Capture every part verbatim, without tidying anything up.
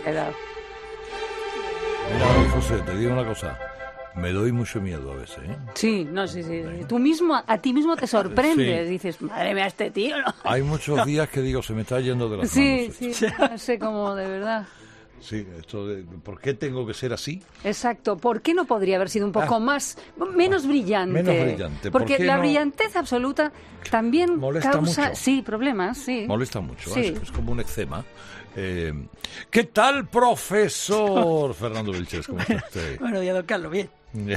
Era... Mira, José, te digo una cosa. Me doy mucho miedo a veces, ¿eh? Sí, no, sí, sí. Tú mismo, a ti mismo te sorprendes. Sí. Dices, madre mía, este tío, ¿no? Hay muchos días que digo, se me está yendo de las Sí, manos. sí, esto. no sé cómo, de verdad. Sí, esto de, ¿por qué tengo que ser así? Exacto. ¿Por qué no podría haber sido un poco Ah. más, menos brillante? Menos brillante. ¿Por Porque qué la no? brillantez absoluta también Molesta causa, mucho. sí, problemas, sí. Molesta mucho, Sí. es, es como un eczema. Eh, ¿Qué tal, profesor? Fernando Vilches, ¿cómo está usted? Buenos días, don Carlos, bien.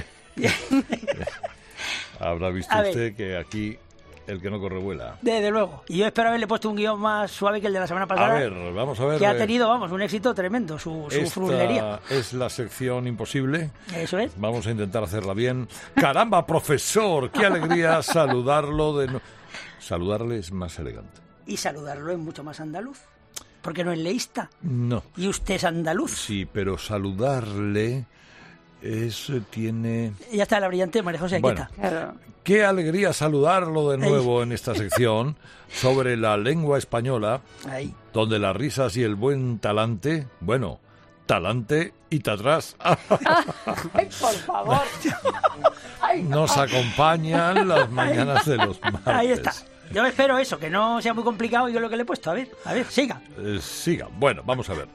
Habrá visto A usted ver. que aquí el que no corre vuela. Desde luego. Y yo espero haberle puesto un guión más suave que el de la semana A pasada. ver, vamos a ver. Que ha eh, tenido, vamos, un éxito tremendo, su, su fruslería. Esta es la sección imposible. Eso es. Vamos a intentar hacerla bien. ¡Caramba, profesor! ¡Qué alegría saludarlo de nuevo! Saludarle es más elegante. Y saludarlo es mucho más andaluz. Porque no es leísta. No. Y usted es andaluz. Sí, pero saludarle es, tiene... Ya está la brillante, María José, aquí Bueno. está. Claro. Qué alegría saludarlo de nuevo en esta sección sobre la lengua española, Ahí. donde las risas y el buen talante, bueno, talante y tatrás, Ay, por favor. Ay, nos acompañan las mañanas de los martes. Ahí está. Yo espero eso, que no sea muy complicado yo lo que le he puesto. A ver, a ver, siga. Eh, siga. Bueno, vamos a ver.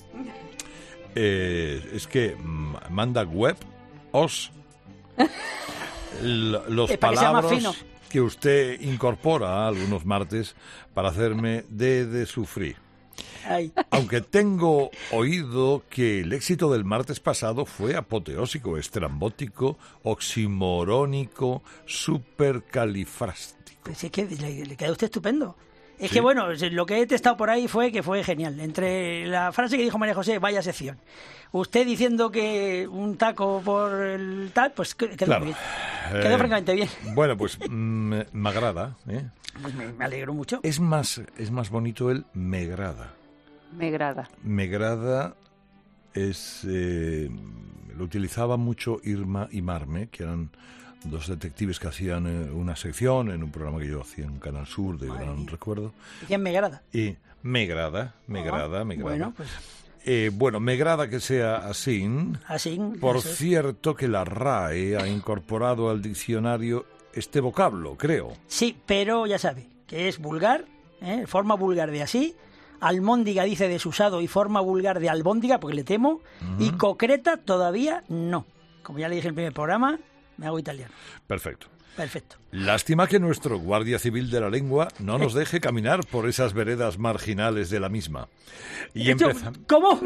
Eh, es que mm, manda web os l- los Es para que sea más palabras fino. que usted incorpora algunos martes para hacerme de, de sufrir. Ahí. Aunque tengo oído que el éxito del martes pasado fue apoteósico, estrambótico, oximorónico, supercalifrástico. Pues es que le, le queda usted estupendo. Es Sí. que bueno, lo que he testado por ahí fue que fue genial. Entre la frase que dijo María José, vaya sección. Usted diciendo que un taco por el tal, pues quedó Claro. muy bien. Quedó Eh, francamente bien. Bueno, pues mm, me agrada, ¿eh? Pues me, me alegro mucho. Es más, es más bonito el me grada. me agrada. Me grada es... eh, lo utilizaba mucho Irma y Marme, que eran dos detectives que hacían eh, una sección en un programa que yo hacía en Canal Sur, de gran recuerdo. ¿Quién me agrada? Y me grada, me Ah, grada, me grada. Bueno, pues Eh, bueno, me grada que sea así. así. Por eso es. cierto que la R A E ha incorporado al diccionario este vocablo, creo. Sí, pero ya sabe, que es vulgar, ¿eh? Forma vulgar de así. Almóndiga dice desusado y forma vulgar de albóndiga, porque le temo. Y concreta todavía no. Como ya le dije en el primer programa, me hago italiano. Perfecto. Perfecto. Lástima que nuestro Guardia Civil de la Lengua no nos deje caminar por esas veredas marginales de la misma. Y Yo- empezamos... ¿Cómo?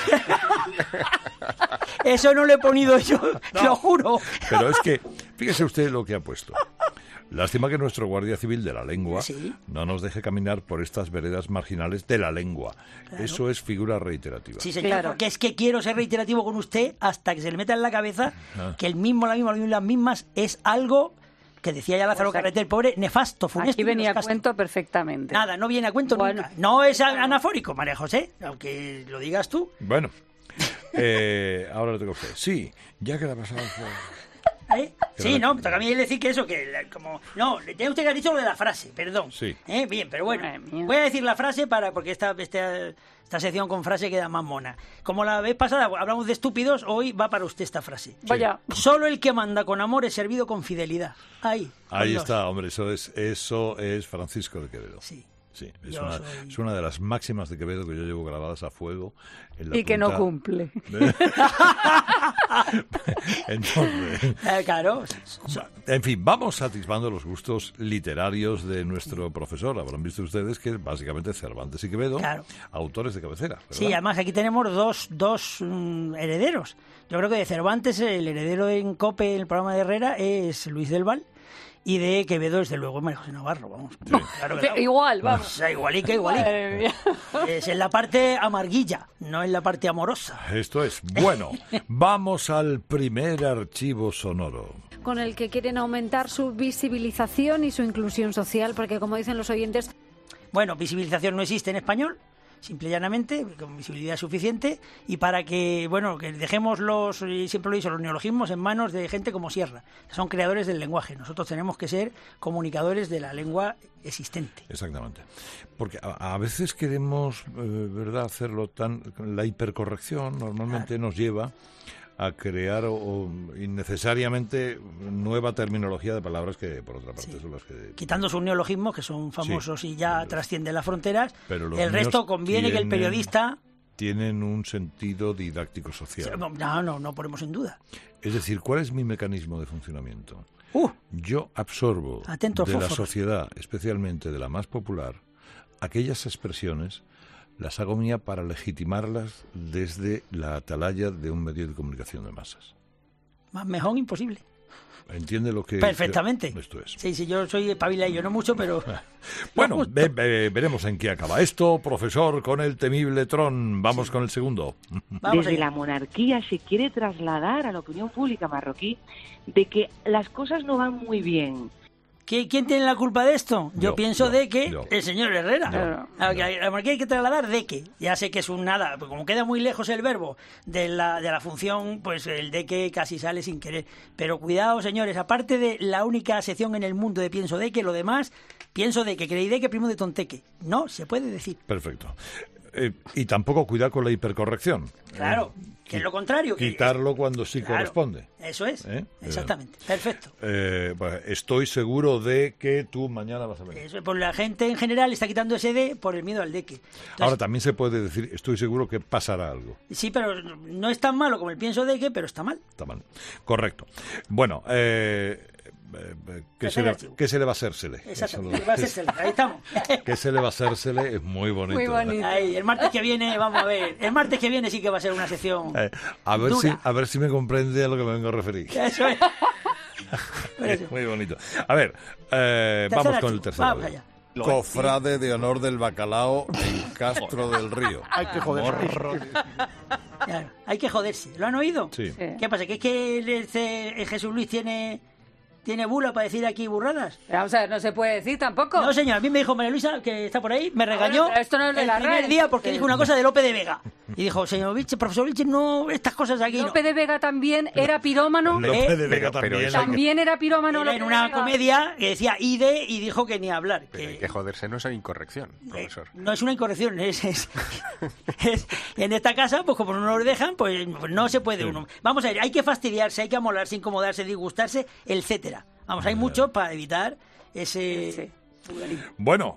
Eso no lo he ponido yo, lo juro. Pero es que, fíjese usted lo que ha puesto. Lástima que nuestro Guardia Civil de la Lengua Sí. no nos deje caminar por estas veredas marginales de la lengua. Eso es figura reiterativa. Sí, señor, Claro. porque es que quiero ser reiterativo con usted hasta que se le meta en la cabeza Ah. que el mismo, la misma, las mismas es algo que decía ya Lázaro Pues aquí- Carreter, pobre, nefasto, funesto. Aquí y venía a nefasto. cuento perfectamente. Nada, no viene a cuento Bueno. nunca. No es a- anafórico, María José, aunque lo digas tú. Bueno, eh, ahora le toca a usted. Sí, ya que la pasada fue... ¿Eh? Sí, no, me toca a mí decir que eso, que la- como... No, le tiene usted que haber dicho lo de la frase, perdón. Sí. ¿Eh? Bien, pero bueno, Madre mía. voy a decir la frase para porque esta, esta, esta sección con frase queda más mona. Como la vez pasada hablamos de estúpidos, hoy va para usted esta frase. Vaya. Solo el que manda con amor es servido con fidelidad. Ahí. con Ahí dos. está, hombre, eso es, eso es Francisco de Quevedo. Sí. Sí, es Yo una, soy- es una de las máximas de Quevedo que yo llevo grabadas a fuego. En la Y que no punta- cumple. Entonces, Eh, claro. en fin, vamos atisbando los gustos literarios de nuestro profesor. Habrán visto ustedes que es básicamente Cervantes y Quevedo, Claro. autores de cabecera. ¿verdad? Sí, además aquí tenemos dos, dos mm, herederos. Yo creo que de Cervantes el heredero en COPE, en el programa de Herrera, es Luis del Val. Y de Quevedo, desde luego, María José Navarro, vamos. Claro que no. Igual, O vamos. sea, igualica, igualica. Madre mía. Es en la parte amarguilla, no en la parte amorosa. Esto es. Bueno, vamos al primer archivo sonoro. Con el que quieren aumentar su visibilización y su inclusión social, porque como dicen los oyentes, Bueno, visibilización no existe en español, simple y llanamente, con visibilidad suficiente, y para que, bueno, que dejemos los, y siempre lo he dicho, los neologismos en manos de gente como Sierra, que son creadores del lenguaje. Nosotros tenemos que ser comunicadores de la lengua existente. Exactamente. Porque a, a veces queremos, eh, ¿verdad?, hacerlo tan... La hipercorrección normalmente claro. nos lleva a crear o, o innecesariamente nueva terminología de palabras que, por otra parte, sí. son las que... Quitando sus neologismos, que son famosos sí, y ya pero, trascienden las fronteras, pero el resto conviene tienen, que el periodista... Tienen un sentido didáctico social. No, no, no ponemos en duda. Es decir, ¿cuál es mi mecanismo de funcionamiento? Uh, Yo absorbo atento, de fósforos. la sociedad, especialmente de la más popular, aquellas expresiones, las hago mía para legitimarlas desde la atalaya de un medio de comunicación de masas. Más mejor imposible. ¿Entiende lo que...? Perfectamente. Esto es. Sí, sí, yo soy pabila y yo no mucho, pero... Bueno, ve, ve, veremos en qué acaba esto. Profesor, con el temible Tron. Vamos sí. con el segundo. Vamos Desde allá. La monarquía se quiere trasladar a la opinión pública marroquí de que las cosas no van muy bien. ¿Quién tiene la culpa de esto? Yo, yo pienso yo, de que yo. el señor Herrera. Yo, a yo. la monarquía hay que trasladar de que. Ya sé que es un nada, porque como queda muy lejos el verbo de la, de la función, pues el de que casi sale sin querer. Pero cuidado, señores, aparte de la única sección en el mundo de pienso de que, lo demás, pienso de que, creí de que, primo de tonteque. No, se puede decir. Perfecto. Eh, y tampoco cuidar con la hipercorrección. Claro, eh, que es lo contrario. Que quitarlo es, cuando sí claro, corresponde. Eso es, ¿Eh? exactamente, eh, perfecto. Eh, bueno, estoy seguro de que tú mañana vas a venir. Eso, pues la gente en general está quitando ese de por el miedo al de que. Entonces, ahora también se puede decir, estoy seguro que pasará algo. Sí, pero no es tan malo como el pienso de que, pero está mal. Está mal, correcto. Bueno, eh... ¿Qué se, le, ¿Qué se le va a hacérsele? Exactamente, va a hacérsele, ahí estamos. ¿Qué se le va a hacérsele? Es muy bonito. Muy bonito. Ahí, el martes que viene, vamos a ver, el martes que viene sí que va a ser una sección eh, a ver dura. si A ver si me comprende a lo que me vengo a referir. Eso es. Es muy bonito. A ver, eh, vamos con el tercero. Vamos allá. Cofrade de honor del bacalao en Castro del Río. Hay que joderse. Claro, hay que joderse. ¿Lo han oído? Sí. Sí. ¿Qué pasa? ¿Que es que el, el Jesús Luis tiene... ¿Tiene bula para decir aquí burradas? Pero vamos a ver, no se puede decir tampoco. No, señor, a mí me dijo María Luisa, que está por ahí, me regañó ver, pero esto no es de el la primer red. día porque Sí. dijo una cosa de Lope de Vega. Y dijo, señor Vilches, profesor Vilches, no, estas cosas aquí Lope no. de Vega también era pirómano. Lope de Eh, Vega pero- pero también. eso- También era pirómano. Era Lope en de una Vega. comedia que decía ide y dijo que ni hablar. Pero hay Que, que joderse, no es una incorrección, eh, profesor. no es una incorrección, es, es, es- en esta casa, pues como no lo dejan, pues no se puede Sí. uno. Vamos a ver, hay que fastidiarse, hay que amolarse, incomodarse, disgustarse, etcétera. Vamos, hay mucho para evitar ese... Sí. Bueno,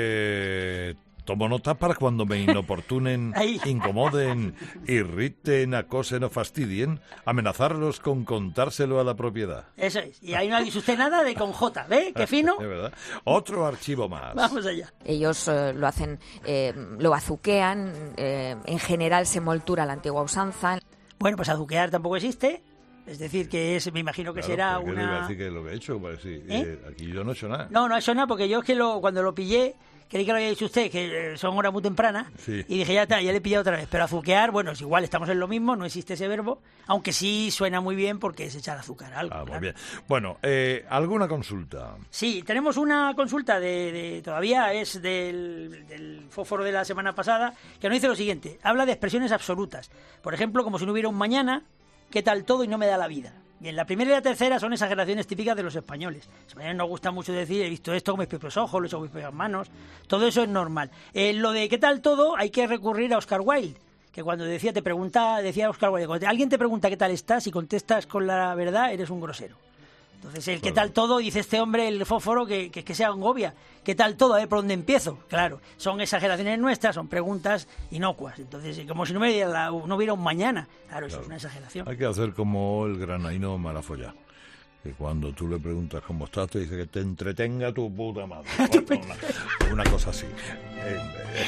eh, tomo nota para cuando me inoportunen, Ahí. incomoden, irriten, acosen o fastidien, amenazarlos con contárselo a la propiedad. Eso es. Y ahí no dice usted nada de con J, ¿ve? Qué fino. ¿Es verdad? Otro archivo más. Vamos allá. Ellos eh, lo hacen, eh, lo azuquean, eh, en general se moltura la antigua usanza. Bueno, pues azuquear tampoco existe. Es decir, que es, me imagino que Claro, será ¿por qué le iba a una... decir que lo que he hecho? Pues sí, ¿Eh? eh, aquí yo no he hecho nada. No, no ha hecho nada, porque yo es que lo, cuando lo pillé, creí que lo había dicho usted, que eh, son horas muy tempranas, Sí. y dije, ya está, ya le he pillado otra vez. Pero azuquear, bueno, es igual, estamos en lo mismo, no existe ese verbo, aunque sí suena muy bien porque es echar azúcar a algo. Ah, muy claro. bien. Bueno, eh, ¿alguna consulta? Sí, tenemos una consulta de, de todavía es del, del fósforo de la semana pasada, que nos dice lo siguiente, habla de expresiones absolutas. Por ejemplo, como si no hubiera un mañana, ¿qué tal todo y no me da la vida? Bien, la primera y la tercera son exageraciones típicas de los españoles. Los españoles nos gusta mucho decir, he visto esto con mis propios ojos, lo he hecho con mis propias manos. Todo eso es normal. Eh, lo de qué tal todo, hay que recurrir a Oscar Wilde, que cuando decía, te pregunta, decía Oscar Wilde, cuando alguien te pregunta qué tal estás y contestas con la verdad, eres un grosero. Entonces, el qué tal todo, dice este hombre, el fósforo, que, que, que sea Ongovia. ¿Qué tal todo? A ver, ¿por dónde empiezo? Claro, son exageraciones nuestras, son preguntas inocuas. Entonces, como si no, me diera la- no hubiera un mañana. Claro, eso Claro. es una exageración. Hay que hacer como el granaíno Malafollá, que cuando tú le preguntas cómo estás, te dice que te entretenga tu puta madre. Bueno, una, una cosa así. Eh,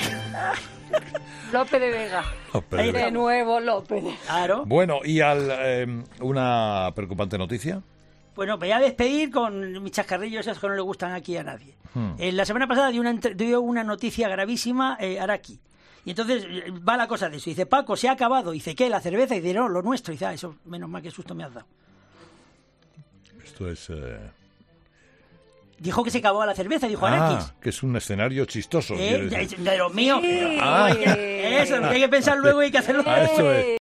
eh, Lope de Vega. Lope Ahí de Vega. De nuevo Lope de Vega. Claro. Bueno, y al eh, una preocupante noticia. Bueno, me voy a despedir con mis chascarrillos, esos que no le gustan aquí a nadie. Hmm. Eh, la semana pasada dio una, entre- dio una noticia gravísima eh, Araki. Y entonces eh, va la cosa de eso. Dice, Paco, se ha acabado. Dice, ¿qué? La cerveza. Y dice, no, lo nuestro. Y dice, ah, eso, menos mal que susto me has dado. Esto es... eh, Dijo que se acababa la cerveza, dijo Ah, Arakis. que es un escenario chistoso. Eh, quiere decir. de, de los míos. Sí. Ah. Eso, lo que hay que pensar luego y hay que hacerlo. Ah, eso es.